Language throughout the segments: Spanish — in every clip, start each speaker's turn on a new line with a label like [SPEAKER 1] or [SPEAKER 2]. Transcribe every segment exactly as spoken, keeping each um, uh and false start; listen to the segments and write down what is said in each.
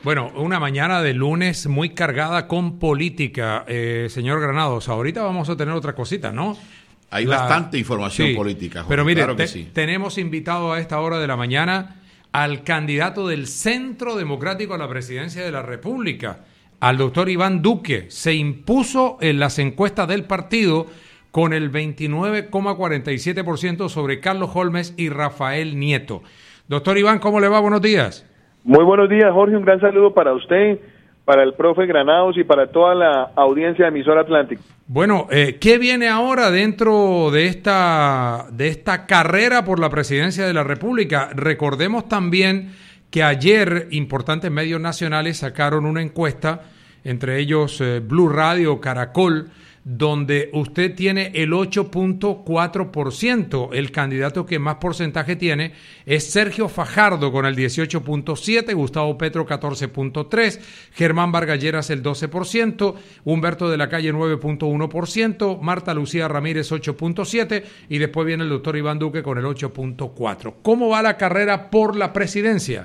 [SPEAKER 1] Bueno, una mañana de lunes muy cargada con política, eh, señor Granados. Ahorita vamos a tener otra cosita, ¿no?
[SPEAKER 2] Hay La, bastante información sí, política, Jorge,
[SPEAKER 1] pero mire,
[SPEAKER 2] claro que
[SPEAKER 1] te,
[SPEAKER 2] sí.
[SPEAKER 1] tenemos invitado a esta hora de la mañana al candidato del Centro Democrático a la presidencia de la República, al doctor Iván Duque. Se impuso en las encuestas del partido con el veintinueve coma cuarenta y siete por ciento sobre Carlos Holmes y Rafael Nieto. Doctor Iván, ¿cómo le va? Buenos días.
[SPEAKER 3] Muy buenos días, Jorge. Un gran saludo para usted, para el profe Granados y para toda la audiencia de Emisora Atlántico.
[SPEAKER 1] Bueno, eh, ¿qué viene ahora dentro de esta, de esta carrera por la presidencia de la República? Recordemos también que ayer importantes medios nacionales sacaron una encuesta, entre ellos eh, Blue Radio, Caracol, donde usted tiene el ocho punto cuatro por ciento. El candidato que más porcentaje tiene es Sergio Fajardo con el dieciocho punto siete por ciento, Gustavo Petro catorce punto tres por ciento, Germán Vargas Lleras el doce por ciento, Humberto de la Calle nueve punto uno por ciento, Marta Lucía Ramírez ocho punto siete por ciento y después viene el doctor Iván Duque con el ocho punto cuatro por ciento. ¿Cómo va la carrera por la presidencia?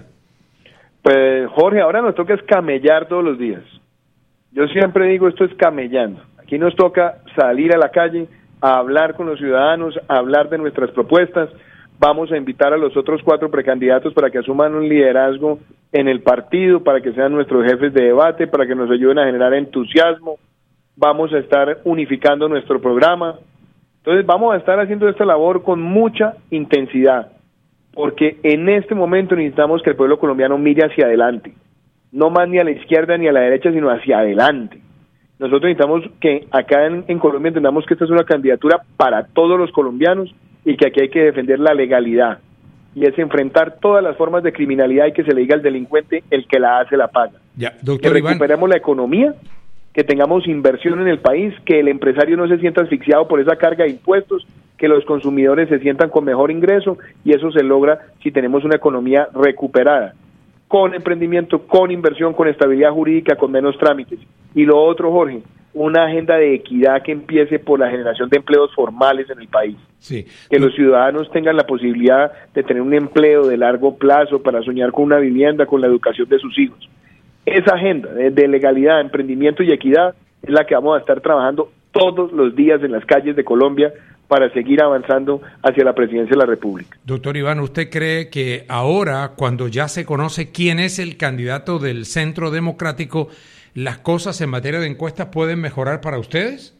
[SPEAKER 3] Pues Jorge, ahora nos toca es camellar todos los días. Yo siempre digo, esto es camellando. Aquí nos toca salir a la calle, a hablar con los ciudadanos, a hablar de nuestras propuestas. Vamos a invitar a los otros cuatro precandidatos para que asuman un liderazgo en el partido, para que sean nuestros jefes de debate, para que nos ayuden a generar entusiasmo. Vamos a estar unificando nuestro programa. Entonces vamos a estar haciendo esta labor con mucha intensidad, porque en este momento necesitamos que el pueblo colombiano mire hacia adelante, no más ni a la izquierda ni a la derecha, sino hacia adelante. Nosotros necesitamos que acá en, en Colombia entendamos que esta es una candidatura para todos los colombianos y que aquí hay que defender la legalidad, y es enfrentar todas las formas de criminalidad y que se le diga al delincuente: el que la hace la paga.
[SPEAKER 1] Ya, doctor
[SPEAKER 3] que recuperemos
[SPEAKER 1] Iván.
[SPEAKER 3] la economía, que tengamos inversión en el país, que el empresario no se sienta asfixiado por esa carga de impuestos, que los consumidores se sientan con mejor ingreso, y eso se logra si tenemos una economía recuperada, con emprendimiento, con inversión, con estabilidad jurídica, con menos trámites. Y lo otro, Jorge, una agenda de equidad que empiece por la generación de empleos formales en el país.
[SPEAKER 1] Sí.
[SPEAKER 3] Que los ciudadanos tengan la posibilidad de tener un empleo de largo plazo para soñar con una vivienda, con la educación de sus hijos. Esa agenda de, de legalidad, emprendimiento y equidad es la que vamos a estar trabajando todos los días en las calles de Colombia para seguir avanzando hacia la presidencia de la República.
[SPEAKER 1] Doctor Iván, ¿usted cree que ahora, cuando ya se conoce quién es el candidato del Centro Democrático, las cosas en materia de encuestas pueden mejorar para ustedes?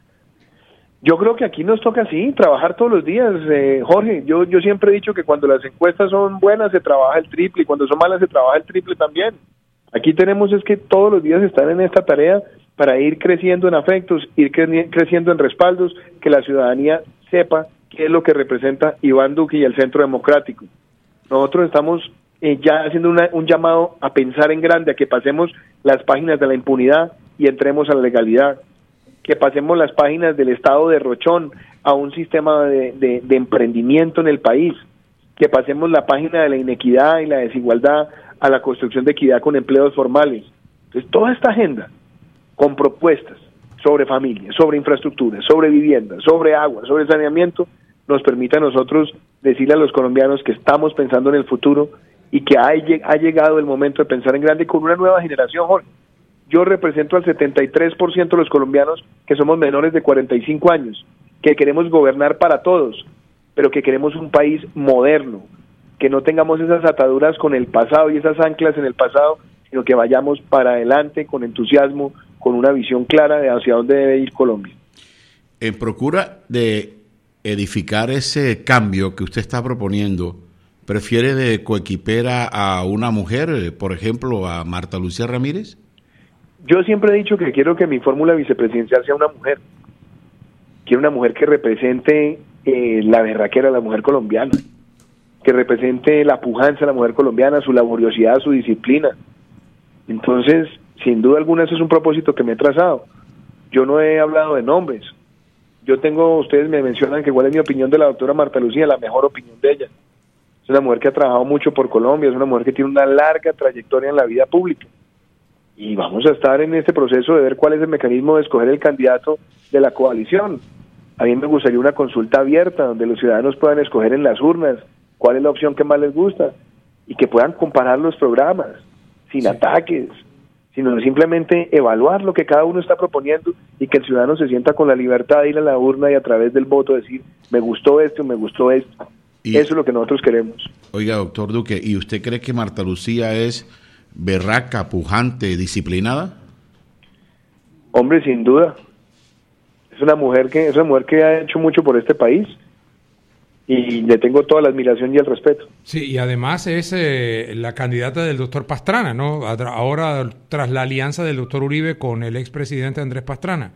[SPEAKER 3] Yo creo que aquí nos toca así, trabajar todos los días, eh, Jorge. Yo, yo siempre he dicho que cuando las encuestas son buenas se trabaja el triple, y cuando son malas se trabaja el triple también. Aquí tenemos es que todos los días estar en esta tarea para ir creciendo en afectos, ir cre- creciendo en respaldos, que la ciudadanía sepa qué es lo que representa Iván Duque y el Centro Democrático. Nosotros estamos eh, ya haciendo una, un llamado a pensar en grande, a que pasemos las páginas de la impunidad y entremos a la legalidad, que pasemos las páginas del estado derrochón a un sistema de, de, de emprendimiento en el país, que pasemos la página de la inequidad y la desigualdad a la construcción de equidad con empleos formales. Entonces, toda esta agenda con propuestas sobre familia, sobre infraestructura, sobre vivienda, sobre agua, sobre saneamiento, nos permite a nosotros decirle a los colombianos que estamos pensando en el futuro y que ha, ha llegado el momento de pensar en grande con una nueva generación, Jorge. Yo represento al setenta y tres por ciento de los colombianos que somos menores de cuarenta y cinco años, que queremos gobernar para todos, pero que queremos un país moderno, que no tengamos esas ataduras con el pasado y esas anclas en el pasado, sino que vayamos para adelante con entusiasmo, con una visión clara de hacia dónde debe ir Colombia.
[SPEAKER 2] En procura de edificar ese cambio que usted está proponiendo, ¿prefiere de coequipera a una mujer, por ejemplo, a Marta Lucía Ramírez?
[SPEAKER 3] Yo siempre he dicho que quiero que mi fórmula vicepresidencial sea una mujer. Quiero una mujer que represente eh, la berraquera de la mujer colombiana, que represente la pujanza de la mujer colombiana, su laboriosidad, su disciplina. Entonces, sin duda alguna, ese es un propósito que me he trazado. Yo no he hablado de nombres. Yo tengo, ustedes me mencionan que cuál es mi opinión de la doctora Marta Lucía, la mejor opinión de ella. Es una mujer que ha trabajado mucho por Colombia, es una mujer que tiene una larga trayectoria en la vida pública. Y vamos a estar en este proceso de ver cuál es el mecanismo de escoger el candidato de la coalición. A mí me gustaría una consulta abierta donde los ciudadanos puedan escoger en las urnas cuál es la opción que más les gusta y que puedan comparar los programas. sin
[SPEAKER 1] sí.
[SPEAKER 3] ataques, sino simplemente evaluar lo que cada uno está proponiendo y que el ciudadano se sienta con la libertad de ir a la urna y a través del voto decir, me gustó esto, me gustó esto. Y eso es lo que nosotros queremos.
[SPEAKER 2] Oiga, doctor Duque, ¿y usted cree que Marta Lucía es berraca, pujante, disciplinada?
[SPEAKER 3] Hombre, sin duda. Es una mujer que es una mujer que ha hecho mucho por este país y le tengo toda la admiración y el respeto.
[SPEAKER 1] Sí, y además es eh, la candidata del doctor Pastrana, ¿no? Ahora tras la alianza del doctor Uribe con el expresidente Andrés Pastrana.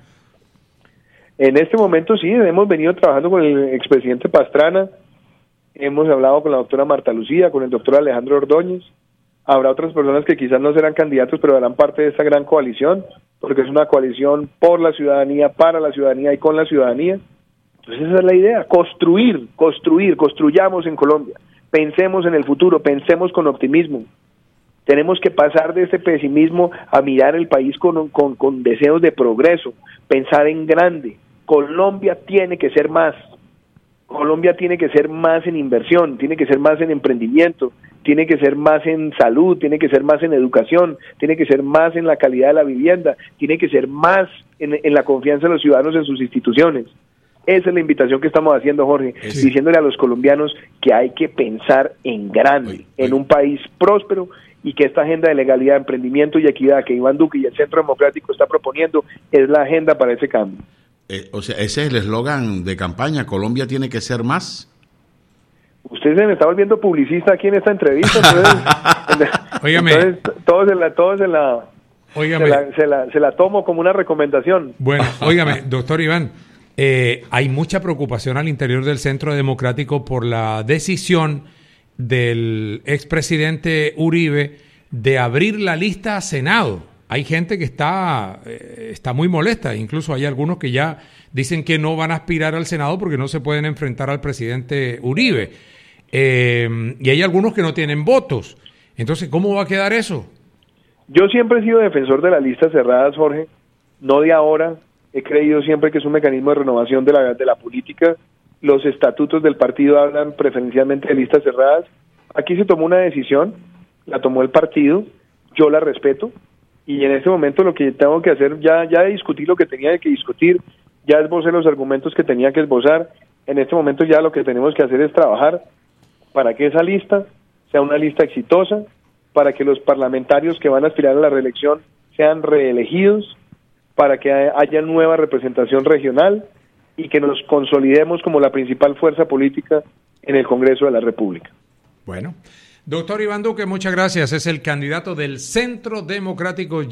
[SPEAKER 3] En este momento sí, hemos venido trabajando con el expresidente Pastrana, hemos hablado con la doctora Marta Lucía, con el doctor Alejandro Ordóñez. Habrá otras personas que quizás no serán candidatos, pero harán parte de esta gran coalición, porque es una coalición por la ciudadanía, para la ciudadanía y con la ciudadanía. Entonces esa es la idea, construir, construir, construyamos en Colombia, pensemos en el futuro, pensemos con optimismo. Tenemos que pasar de este pesimismo a mirar el país con, con, con deseos de progreso, pensar en grande. Colombia tiene que ser más, Colombia tiene que ser más en inversión, tiene que ser más en emprendimiento, tiene que ser más en salud, tiene que ser más en educación, tiene que ser más en la calidad de la vivienda, tiene que ser más en, en la confianza de los ciudadanos en sus instituciones. Esa es la invitación que estamos haciendo, Jorge, sí. diciéndole a los colombianos que hay que pensar en grande, oye, oye. en un país próspero, y que esta agenda de legalidad, emprendimiento y equidad que Iván Duque y el Centro Democrático está proponiendo es la agenda para ese cambio.
[SPEAKER 2] Eh, o sea, ese es el eslogan de campaña, Colombia tiene que ser más.
[SPEAKER 3] Usted se me está volviendo publicista aquí en esta entrevista, entonces,
[SPEAKER 1] Óigame.
[SPEAKER 3] entonces todos se la, todos se la, se la, se la, se la tomo como una recomendación.
[SPEAKER 1] Bueno, óigame, doctor Iván, eh, hay mucha preocupación al interior del Centro Democrático por la decisión del expresidente Uribe de abrir la lista a Senado. Hay gente que está, eh, está muy molesta, incluso hay algunos que ya dicen que no van a aspirar al Senado porque no se pueden enfrentar al presidente Uribe. Eh, y hay algunos que no tienen votos. Entonces, ¿cómo va a quedar eso?
[SPEAKER 3] Yo siempre he sido defensor de las listas cerradas, Jorge, no de ahora. He creído siempre que es un mecanismo de renovación de la, de la política. Los estatutos del partido hablan preferencialmente de listas cerradas. Aquí se tomó una decisión, la tomó el partido, yo la respeto, y en este momento lo que tengo que hacer, ya, ya discutí lo que tenía que discutir, ya esbocé los argumentos que tenía que esbozar. En este momento ya lo que tenemos que hacer es trabajar para que esa lista sea una lista exitosa, para que los parlamentarios que van a aspirar a la reelección sean reelegidos, para que haya nueva representación regional y que nos consolidemos como la principal fuerza política en el Congreso de la República.
[SPEAKER 1] Bueno, doctor Iván Duque, muchas gracias. Es el candidato del Centro Democrático.